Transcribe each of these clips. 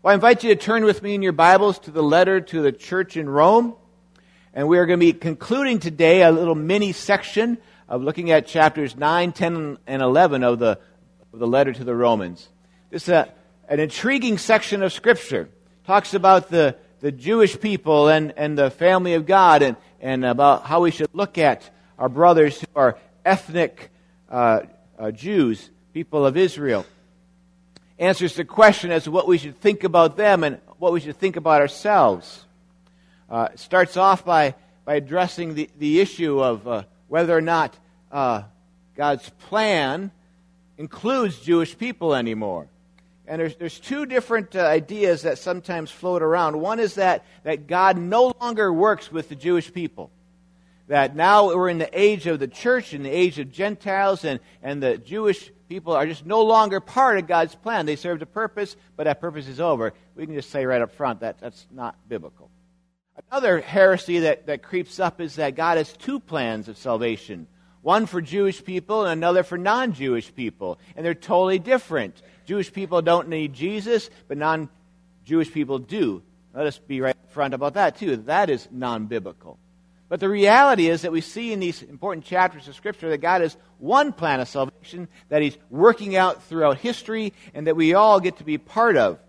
Well, I invite you to turn with me in your Bibles to the letter to the church in Rome. And we are going to be concluding today a little mini section of looking at chapters 9, 10, and 11 of the letter to the Romans. This is an intriguing section of Scripture. It talks about the Jewish people and the family of God and about how we should look at our brothers who are ethnic Jews, people of Israel. Answers the question as to what we should think about them and what we should think about ourselves. It starts off by addressing the issue of whether or not God's plan includes Jewish people anymore. And there's two different ideas that sometimes float around. One is that God no longer works with the Jewish people. That now we're in the age of the church, in the age of Gentiles, and the Jewish people are just no longer part of God's plan. They served a purpose, but that purpose is over. We can just say right up front that that's not biblical. Another heresy that creeps up is that God has two plans of salvation. One for Jewish people and another for non-Jewish people. And they're totally different. Jewish people don't need Jesus, but non-Jewish people do. Let us be right up front about that too. That is non-biblical. But the reality is that we see in these important chapters of Scripture that God has one plan of salvation that He's working out throughout history and that we all get to be part of.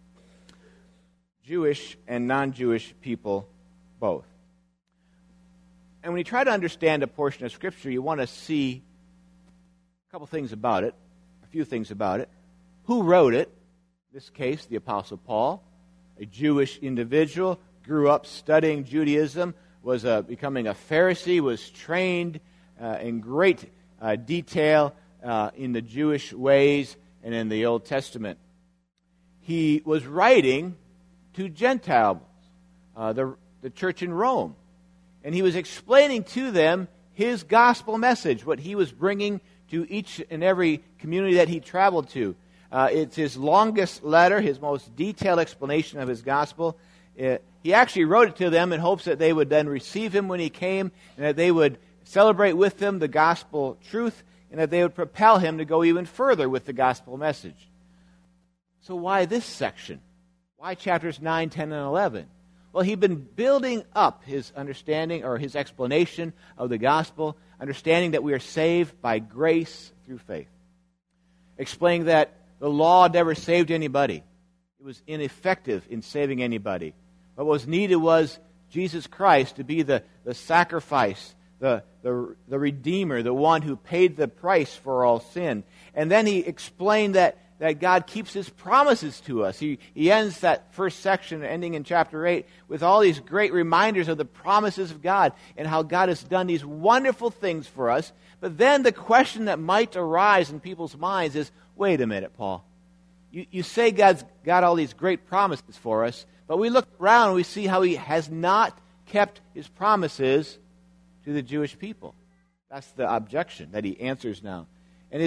Jewish and non-Jewish people both. And when you try to understand a portion of Scripture, you want to see a couple things about it, a few things about it. Who wrote it? In this case, the Apostle Paul, a Jewish individual, grew up studying Judaism, was becoming a Pharisee, was trained in great detail in the Jewish ways and in the Old Testament. He was writing to Gentiles, the church in Rome, and he was explaining to them his gospel message, what he was bringing to each and every community that he traveled to. It's his longest letter, his most detailed explanation of his gospel. He actually wrote it to them in hopes that they would then receive him when he came and that they would celebrate with him the gospel truth and that they would propel him to go even further with the gospel message. So why this section? Why chapters 9, 10, and 11? Well, he'd been building up his understanding or his explanation of the gospel, understanding that we are saved by grace through faith. Explaining that the law never saved anybody. It was ineffective in saving anybody. But what was needed was Jesus Christ to be the sacrifice, the Redeemer, the one who paid the price for all sin. And then he explained that God keeps His promises to us. He ends that first section, ending in chapter 8, with all these great reminders of the promises of God and how God has done these wonderful things for us. But then the question that might arise in people's minds is, wait a minute, Paul. You say God's got all these great promises for us, but we look around and we see how He has not kept His promises to the Jewish people. That's the objection that he answers now. And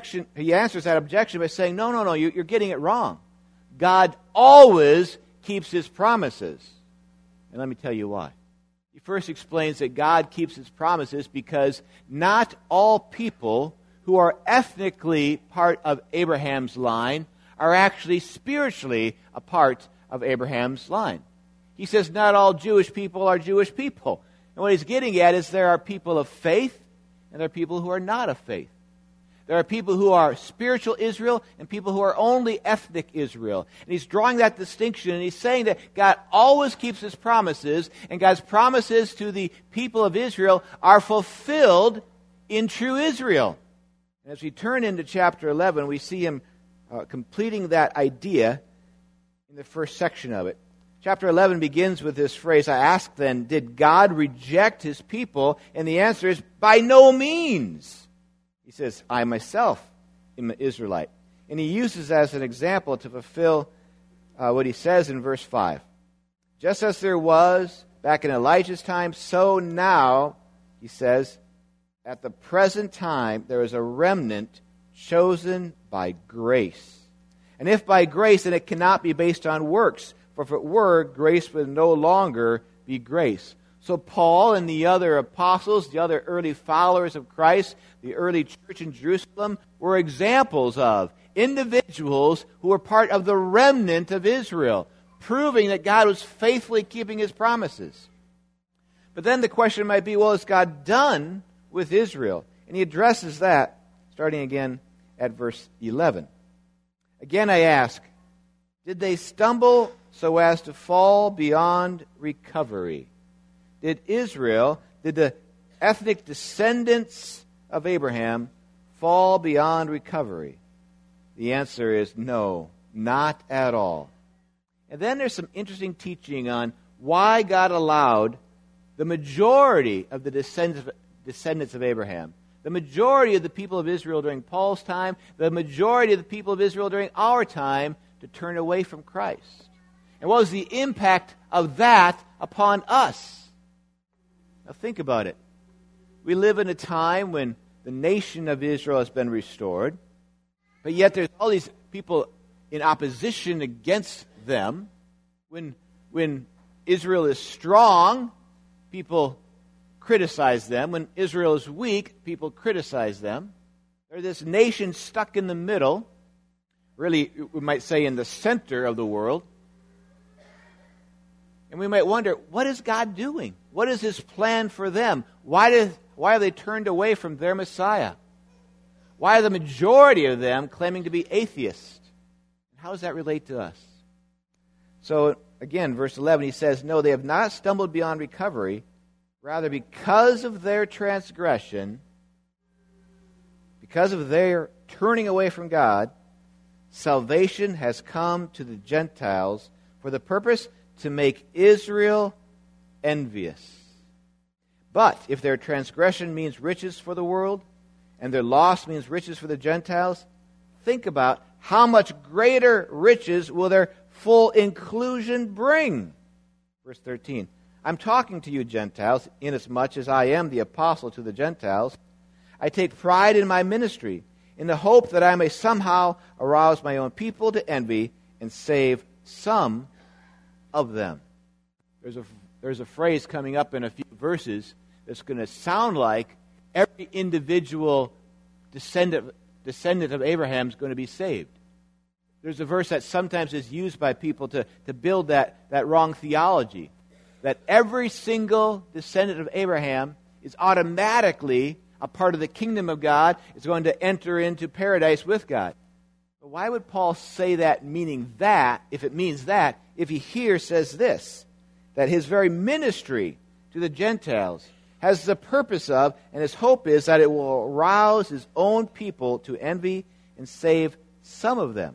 he answers that objection by saying, no, you're getting it wrong. God always keeps His promises. And let me tell you why. He first explains that God keeps His promises because not all people who are ethnically part of Abraham's line are actually spiritually a part of Abraham's line. He says not all Jewish people are Jewish people. And what he's getting at is there are people of faith and there are people who are not of faith. There are people who are spiritual Israel and people who are only ethnic Israel. And he's drawing that distinction and he's saying that God always keeps His promises and God's promises to the people of Israel are fulfilled in true Israel. And as we turn into chapter 11, we see him completing that idea in the first section of it. Chapter 11 begins with this phrase, I ask then, did God reject His people? And the answer is, by no means. He says, I myself am an Israelite. And he uses as an example to fulfill what he says in verse 5. Just as there was back in Elijah's time, so now, he says, at the present time there is a remnant chosen by grace. And if by grace, then it cannot be based on works. For if it were, grace would no longer be grace. So Paul and the other apostles, the other early followers of Christ, the early church in Jerusalem, were examples of individuals who were part of the remnant of Israel, proving that God was faithfully keeping his promises. But then the question might be, well, is God done with Israel? And he addresses that, starting again at verse 11. Again I ask, did they stumble so as to fall beyond recovery? Did the ethnic descendants of Abraham, fall beyond recovery? The answer is no, not at all. And then there's some interesting teaching on why God allowed the majority of the descendants of Abraham, the majority of the people of Israel during Paul's time, the majority of the people of Israel during our time, to turn away from Christ. And what was the impact of that upon us? Now think about it. We live in a time when the nation of Israel has been restored, but yet there's all these people in opposition against them. When Israel is strong, people criticize them. When Israel is weak, people criticize them. They're this nation stuck in the middle, really, we might say in the center of the world. And we might wonder, what is God doing? What is his plan for them? Why have they turned away from their Messiah? Why are the majority of them claiming to be atheists? How does that relate to us? So, again, verse 11, he says, no, they have not stumbled beyond recovery. Rather, because of their transgression, because of their turning away from God, salvation has come to the Gentiles for the purpose to make Israel envious. But if their transgression means riches for the world, and their loss means riches for the Gentiles, think about how much greater riches will their full inclusion bring. Verse 13, I'm talking to you Gentiles, inasmuch as I am the apostle to the Gentiles. I take pride in my ministry, in the hope that I may somehow arouse my own people to envy and save some of them. There's a phrase coming up in a few verses that's going to sound like every individual descendant of Abraham is going to be saved. There's a verse that sometimes is used by people to build that wrong theology, that every single descendant of Abraham is automatically a part of the kingdom of God, is going to enter into paradise with God. But why would Paul say that, meaning that, if it means that, if he here says this, that his very ministry to the Gentiles has the purpose of, and his hope is that it will arouse his own people to envy and save some of them?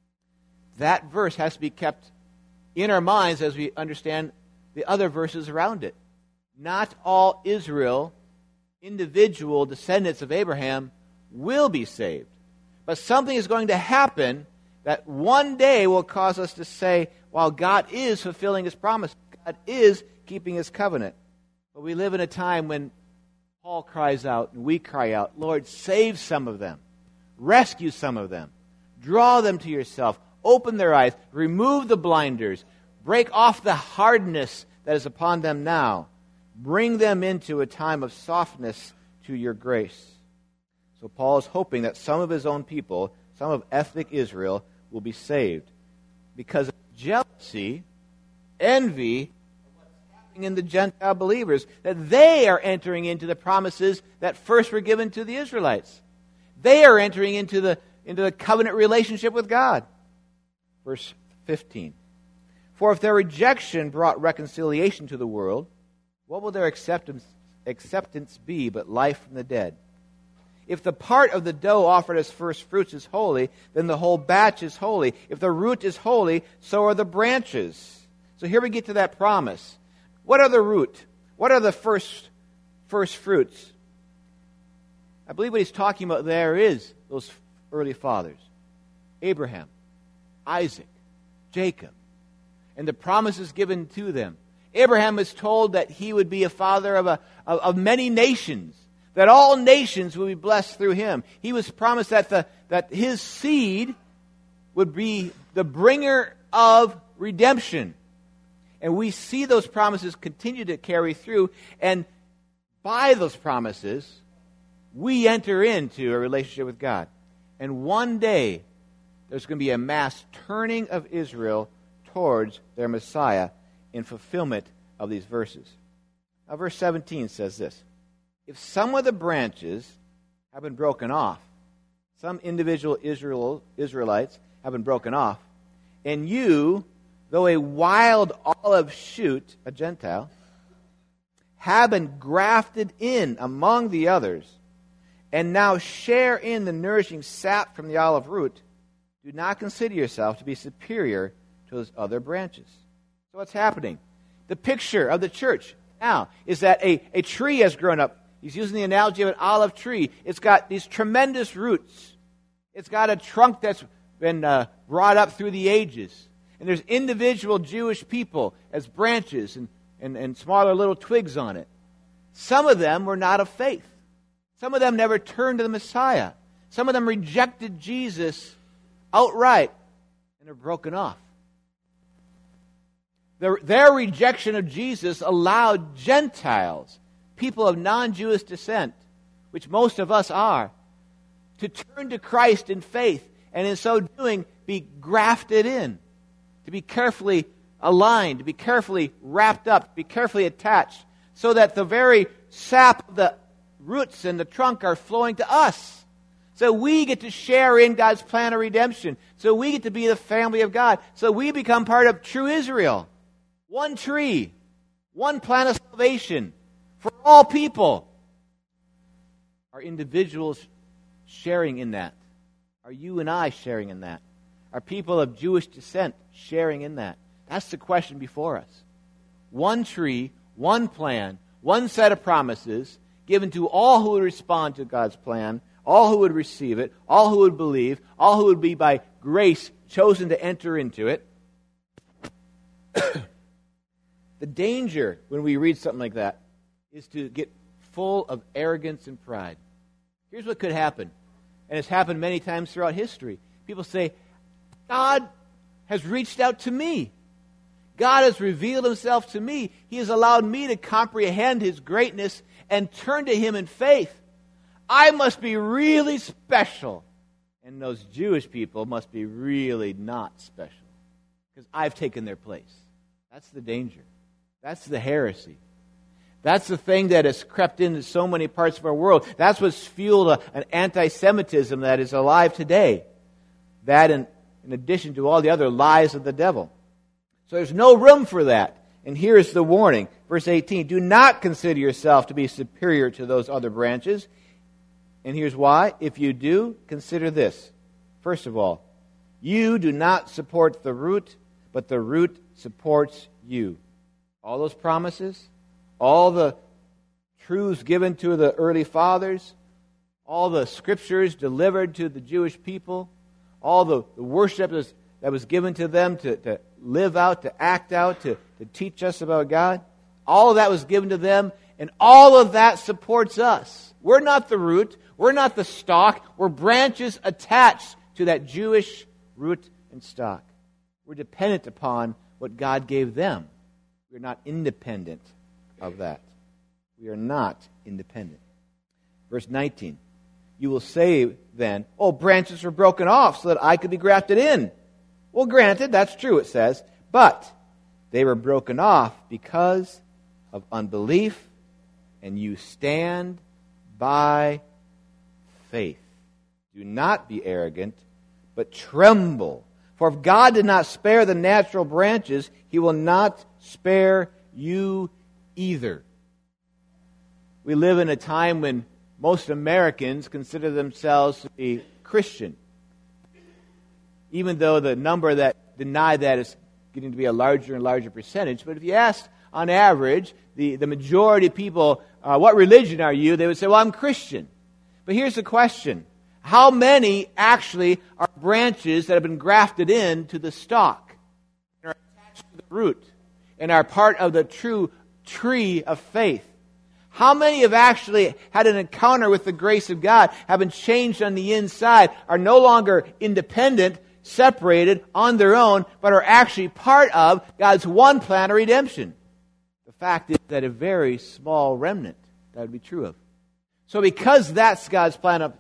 That verse has to be kept in our minds as we understand the other verses around it. Not all Israel, individual descendants of Abraham, will be saved. But something is going to happen that one day will cause us to say, while God is fulfilling his promise, God is keeping his covenant. But we live in a time when Paul cries out and we cry out, Lord, save some of them. Rescue some of them. Draw them to yourself. Open their eyes. Remove the blinders. Break off the hardness that is upon them now. Bring them into a time of softness to your grace. So Paul is hoping that some of his own people, some of ethnic Israel, will be saved. Because of jealousy, envy, of what's happening in the Gentile believers, that they are entering into the promises that first were given to the Israelites. They are entering into the covenant relationship with God. Verse 15. For if their rejection brought reconciliation to the world, what will their acceptance be but life from the dead? If the part of the dough offered as first fruits is holy, then the whole batch is holy. If the root is holy, so are the branches. So here we get to that promise. What are the root? What are the first fruits? I believe what he's talking about there is those early fathers. Abraham, Isaac, Jacob, and the promises given to them. Abraham was told that he would be a father of many nations, that all nations would be blessed through him. He was promised that his seed would be the bringer of redemption. And we see those promises continue to carry through, and by those promises, we enter into a relationship with God. And one day, there's going to be a mass turning of Israel towards their Messiah in fulfillment of these verses. Now, verse 17 says this: if some of the branches have been broken off, some individual Israelites have been broken off, and you, though a wild olive shoot, a Gentile, have been grafted in among the others, and now share in the nourishing sap from the olive root, do not consider yourself to be superior to those other branches. So what's happening? The picture of the church now is that a tree has grown up. He's using the analogy of an olive tree. It's got these tremendous roots. It's got a trunk that's been brought up through the ages. And there's individual Jewish people as branches and smaller little twigs on it. Some of them were not of faith. Some of them never turned to the Messiah. Some of them rejected Jesus outright and are broken off. Their rejection of Jesus allowed Gentiles, people of non-Jewish descent, which most of us are, to turn to Christ in faith, and in so doing, be grafted in, to be carefully aligned, to be carefully wrapped up, to be carefully attached, so that the very sap of the roots and the trunk are flowing to us. So we get to share in God's plan of redemption. So we get to be the family of God. So we become part of true Israel. One tree, one plan of salvation for all people. Are individuals sharing in that? Are you and I sharing in that? Are people of Jewish descent sharing in that? That's the question before us. One tree, one plan, one set of promises given to all who would respond to God's plan, all who would receive it, all who would believe, all who would be by grace chosen to enter into it. The danger when we read something like that is to get full of arrogance and pride. Here's what could happen, and it's happened many times throughout history. People say, God has reached out to me. God has revealed himself to me. He has allowed me to comprehend his greatness and turn to him in faith. I must be really special. And those Jewish people must be really not special, because I've taken their place. That's the danger. That's the heresy. That's the thing that has crept into so many parts of our world. That's what's fueled an anti-Semitism that is alive today. That in addition to all the other lies of the devil. So there's no room for that. And here's the warning. Verse 18, do not consider yourself to be superior to those other branches. And here's why. If you do, consider this. First of all, you do not support the root, but the root supports you. All those promises, all the truths given to the early fathers, all the scriptures delivered to the Jewish people, all the worship that was given to them to live out, to act out, to teach us about God, all of that was given to them, and all of that supports us. We're not the root, we're not the stalk, we're branches attached to that Jewish root and stalk. We're dependent upon what God gave them. We're not independent of that. We are not independent. Verse 19. You will say then, oh, branches were broken off so that I could be grafted in. Well, granted, that's true, it says. But they were broken off because of unbelief, and you stand by faith. Do not be arrogant, but tremble. For if God did not spare the natural branches, he will not spare you either. We live in a time when most Americans consider themselves to be Christian, even though the number that deny that is getting to be a larger and larger percentage. But if you asked, on average, the majority of people, what religion are you? They would say, well, I'm Christian. But here's the question. How many actually are branches that have been grafted into the stalk and are attached to the root and are part of the true tree of faith? How many have actually had an encounter with the grace of God, have been changed on the inside, are no longer independent, separated on their own, but are actually part of God's one plan of redemption? The fact is that a very small remnant that would be true of. So because that's God's plan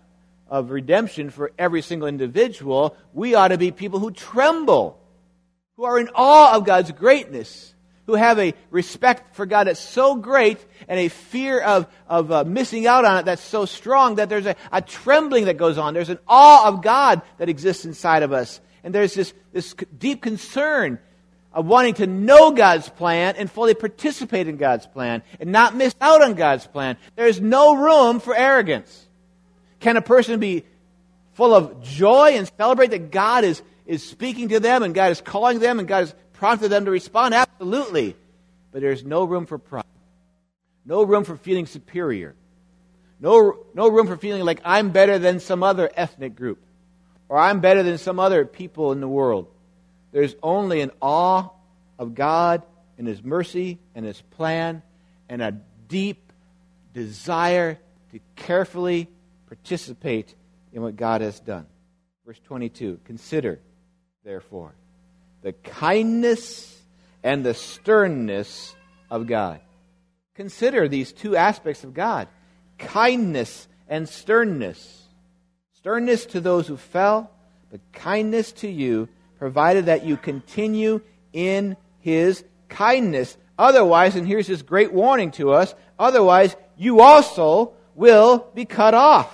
of redemption for every single individual, we ought to be people who tremble, who are in awe of God's greatness, who have a respect for God that's so great and a fear of missing out on it that's so strong that there's a trembling that goes on. There's an awe of God that exists inside of us. And there's this deep concern of wanting to know God's plan and fully participate in God's plan and not miss out on God's plan. There's no room for arrogance. Can a person be full of joy and celebrate that God is speaking to them and God is calling them and God has prompted them to respond? Absolutely. But there's no room for pride. No room for feeling superior. No room for feeling like I'm better than some other ethnic group or I'm better than some other people in the world. There's only an awe of God and His mercy and His plan and a deep desire to carefully participate in what God has done. Verse 22, consider, therefore, the kindness and the sternness of God. Consider these two aspects of God, kindness and sternness. Sternness to those who fell, but kindness to you, provided that you continue in His kindness. Otherwise, and here's this great warning to us, otherwise you also will be cut off.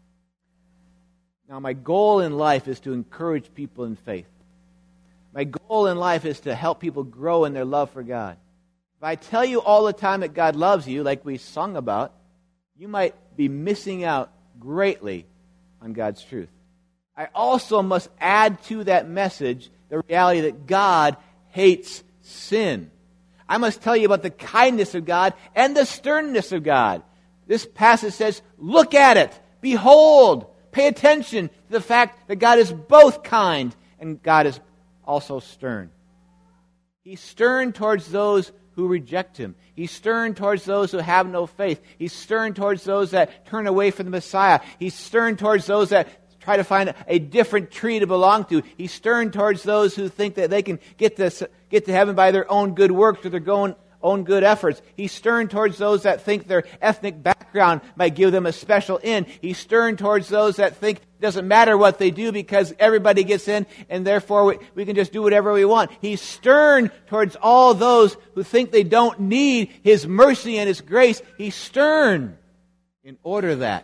Now, my goal in life is to encourage people in faith. My goal in life is to help people grow in their love for God. If I tell you all the time that God loves you, like we sung about, you might be missing out greatly on God's truth. I also must add to that message the reality that God hates sin. I must tell you about the kindness of God and the sternness of God. This passage says, look at it, behold, pay attention to the fact that God is both kind and God is also stern. He's stern towards those who reject Him. He's stern towards those who have no faith. He's stern towards those that turn away from the Messiah. He's stern towards those that try to find a different tree to belong to. He's stern towards those who think that they can get to heaven by their own good works or their own good efforts. He's stern towards those that think their ethnic background might give them a special in. He's stern towards those that think it doesn't matter what they do because everybody gets in and therefore we can just do whatever we want. He's stern towards all those who think they don't need His mercy and His grace. He's stern in order that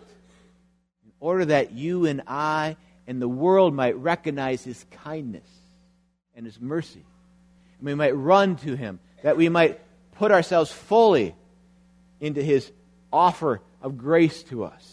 you and I and the world might recognize His kindness and His mercy. And we might run to Him, that we might put ourselves fully into His offer of grace to us.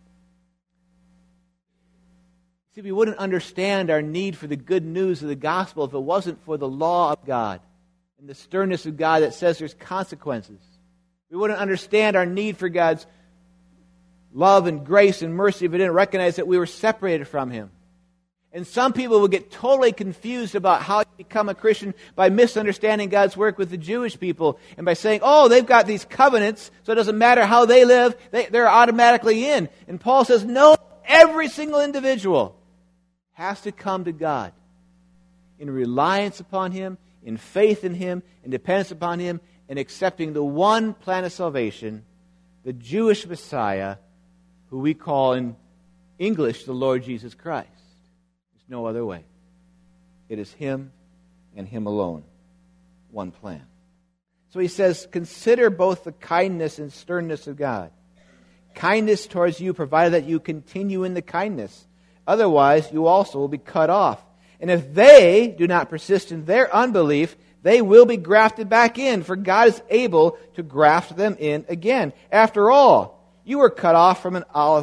See, we wouldn't understand our need for the good news of the gospel if it wasn't for the law of God and the sternness of God that says there's consequences. We wouldn't understand our need for God's love and grace and mercy if we didn't recognize that we were separated from Him. And some people will get totally confused about how to become a Christian by misunderstanding God's work with the Jewish people and by saying, oh, they've got these covenants, so it doesn't matter how they live, they're automatically in. And Paul says, no, every single individual has to come to God in reliance upon Him, in faith in Him, in dependence upon Him, and accepting the one plan of salvation, the Jewish Messiah, who we call in English the Lord Jesus Christ. There's no other way. It is Him and Him alone. One plan. So he says, consider both the kindness and sternness of God. Kindness towards you, provided that you continue in the kindness. Otherwise, you also will be cut off. And if they do not persist in their unbelief, they will be grafted back in, for God is able to graft them in again. After all, you were cut out of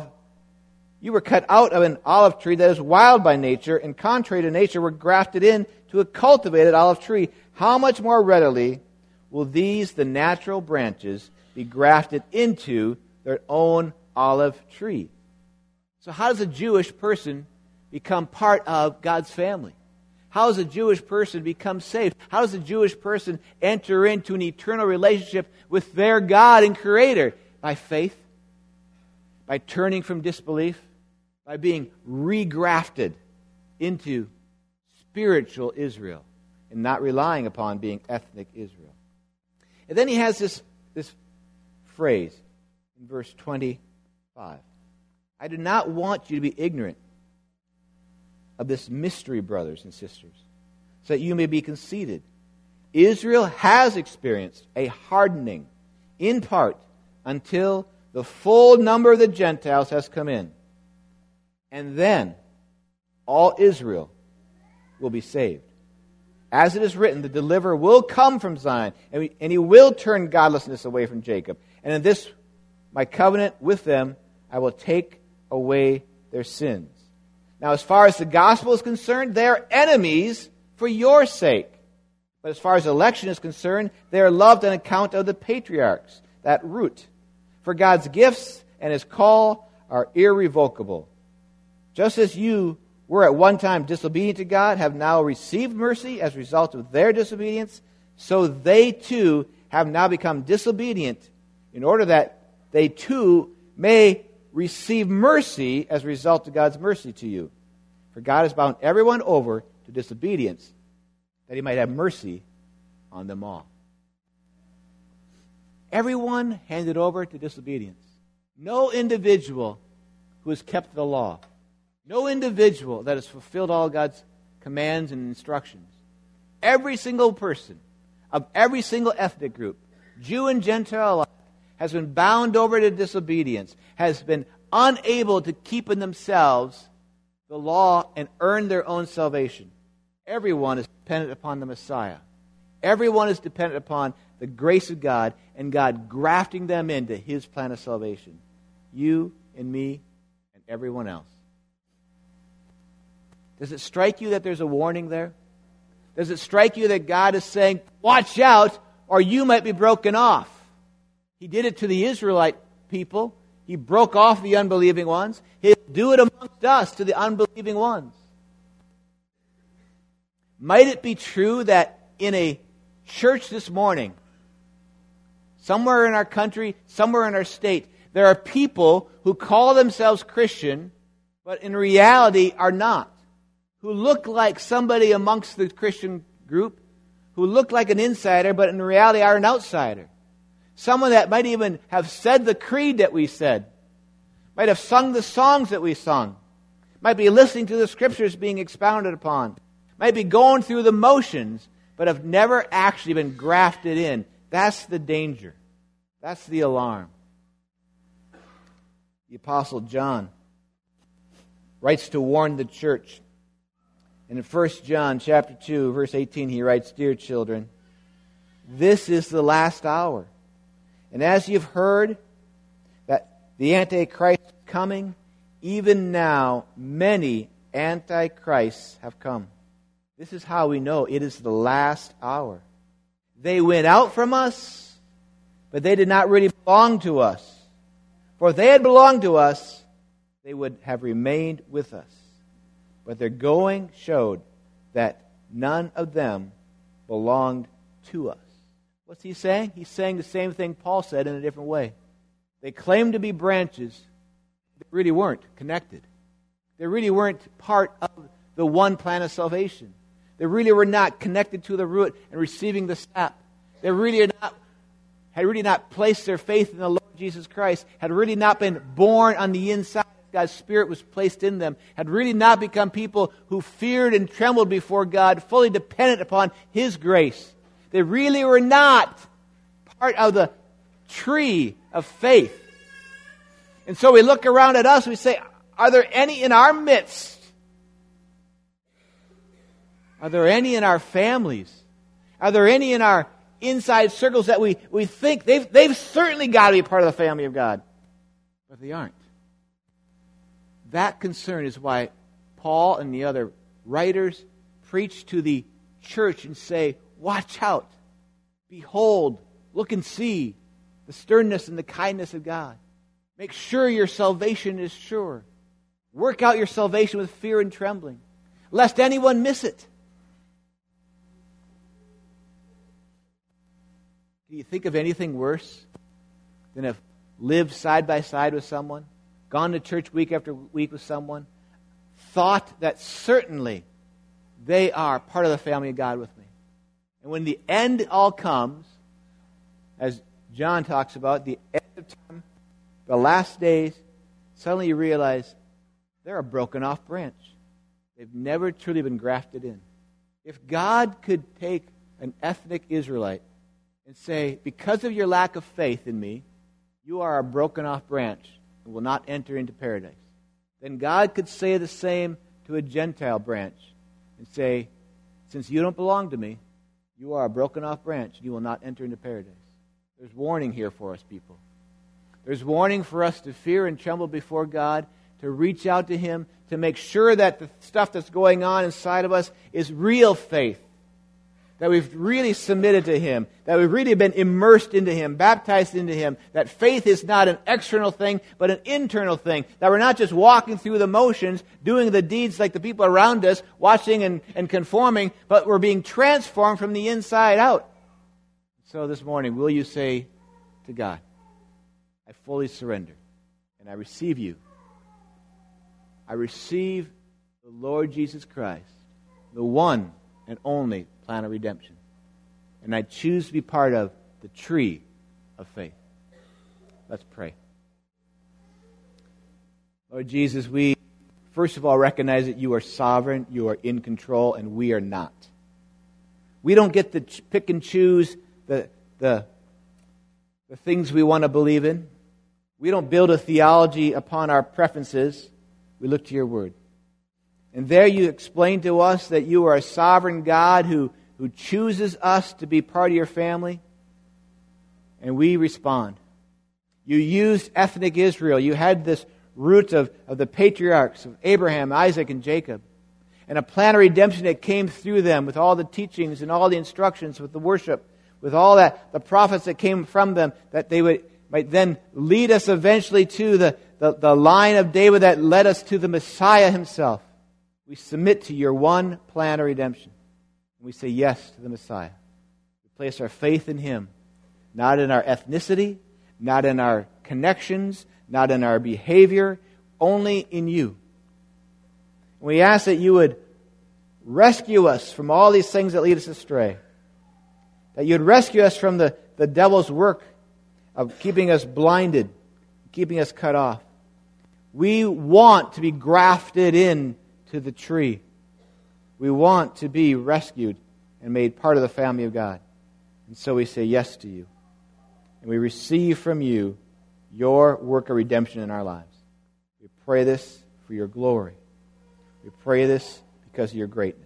an olive tree that is wild by nature, and contrary to nature were grafted in to a cultivated olive tree. How much more readily will these, the natural branches, be grafted into their own olive tree? So how does a Jewish person become part of God's family? How does a Jewish person become saved? How does a Jewish person enter into an eternal relationship with their God and Creator? By faith, by turning from disbelief, by being regrafted into spiritual Israel and not relying upon being ethnic Israel. And then he has this phrase in verse 25. I do not want you to be ignorant of this mystery, brothers and sisters, so that you may be conceited. Israel has experienced a hardening, in part, until the full number of the Gentiles has come in. And then all Israel will be saved. As it is written, the deliverer will come from Zion, and he will turn godlessness away from Jacob. And in this, my covenant with them, I will take away their sins. Now, as far as the gospel is concerned, they are enemies for your sake. But as far as election is concerned, they are loved on account of the patriarchs, that root. For God's gifts and His call are irrevocable. Just as you were at one time disobedient to God, have now received mercy as a result of their disobedience, so they too have now become disobedient in order that they too may receive mercy as a result of God's mercy to you. For God has bound everyone over to disobedience, that He might have mercy on them all. Everyone handed over to disobedience. No individual who has kept the law. No individual that has fulfilled all God's commands and instructions. Every single person of every single ethnic group, Jew and Gentile alike, has been bound over to disobedience, has been unable to keep in themselves the law and earn their own salvation. Everyone is dependent upon the Messiah. Everyone is dependent upon the grace of God and God grafting them into His plan of salvation. You and me and everyone else. Does it strike you that there's a warning there? Does it strike you that God is saying, watch out, or you might be broken off? He did it to the Israelite people. He broke off the unbelieving ones. He'll do it amongst us to the unbelieving ones. Might it be true that in a church this morning, somewhere in our country, somewhere in our state, there are people who call themselves Christian, but in reality are not? Who look like somebody amongst the Christian group, who look like an insider, but in reality are an outsider. Someone that might even have said the creed that we said, might have sung the songs that we sung, might be listening to the scriptures being expounded upon, might be going through the motions, but have never actually been grafted in. That's the danger. That's the alarm. The Apostle John writes to warn the church. And in 1 John chapter 2, verse 18, he writes, Dear children, this is the last hour. And as you've heard that the Antichrist is coming, even now many Antichrists have come. This is how we know it is the last hour. They went out from us, but they did not really belong to us. For if they had belonged to us, they would have remained with us. But their going showed that none of them belonged to us. What's he saying? He's saying the same thing Paul said in a different way. They claimed to be branches. They really weren't connected. They really weren't part of the one plan of salvation. They really were not connected to the root and receiving the sap. They really had really not placed their faith in the Lord Jesus Christ, had really not been born on the inside. God's Spirit was placed in them, had really not become people who feared and trembled before God, fully dependent upon His grace. They really were not part of the tree of faith. And so we look around at us and we say, are there any in our midst? Are there any in our families? Are there any in our inside circles that we think they've certainly got to be part of the family of God? But they aren't. That concern is why Paul and the other writers preach to the church and say, watch out, behold, look and see the sternness and the kindness of God. Make sure your salvation is sure. Work out your salvation with fear and trembling, lest anyone miss it. Do you think of anything worse than have lived side by side with someone, gone to church week after week with someone, thought that certainly they are part of the family of God with me? And when the end all comes, as John talks about, the end of time, the last days, suddenly you realize they're a broken off branch. They've never truly been grafted in. If God could take an ethnic Israelite and say, because of your lack of faith in me, you are a broken off branch and will not enter into paradise, then God could say the same to a Gentile branch and say, since you don't belong to me, you are a broken off branch and you will not enter into paradise. There's warning here for us, people. There's warning for us to fear and tremble before God, to reach out to Him, to make sure that the stuff that's going on inside of us is real faith, that we've really submitted to Him, that we've really been immersed into Him, baptized into Him, that faith is not an external thing, but an internal thing, that we're not just walking through the motions, doing the deeds like the people around us, watching and conforming, but we're being transformed from the inside out. So this morning, will you say to God, I fully surrender, and I receive you. I receive the Lord Jesus Christ, the one and only plan of redemption. And I choose to be part of the tree of faith. Let's pray. Lord Jesus, we first of all recognize that you are sovereign, you are in control, and we are not. We don't get to pick and choose the things we want to believe in. We don't build a theology upon our preferences. We look to your word. And there you explain to us that you are a sovereign God who chooses us to be part of your family. And we respond. You used ethnic Israel. You had this root of the patriarchs of Abraham, Isaac, and Jacob. And a plan of redemption that came through them with all the teachings and all the instructions, with the worship, with all that, the prophets that came from them, that they might then lead us eventually to the line of David that led us to the Messiah himself. We submit to your one plan of redemption. And we say yes to the Messiah. We place our faith in him, not in our ethnicity, not in our connections, not in our behavior, only in you. We ask that you would rescue us from all these things that lead us astray. That you'd rescue us from the devil's work of keeping us blinded, keeping us cut off. We want to be grafted in to the tree. We want to be rescued and made part of the family of God. And so we say yes to you. And we receive from you your work of redemption in our lives. We pray this for your glory. We pray this because of your greatness.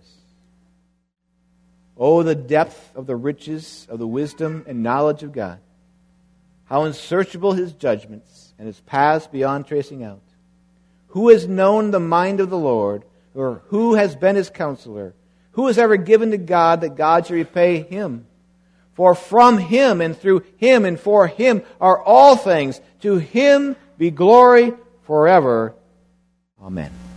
Oh, the depth of the riches of the wisdom and knowledge of God. How unsearchable his judgments and his paths beyond tracing out. Who has known the mind of the Lord, or who has been his counselor? Who has ever given to God that God should repay him? For from him and through him and for him are all things. To him be glory forever. Amen.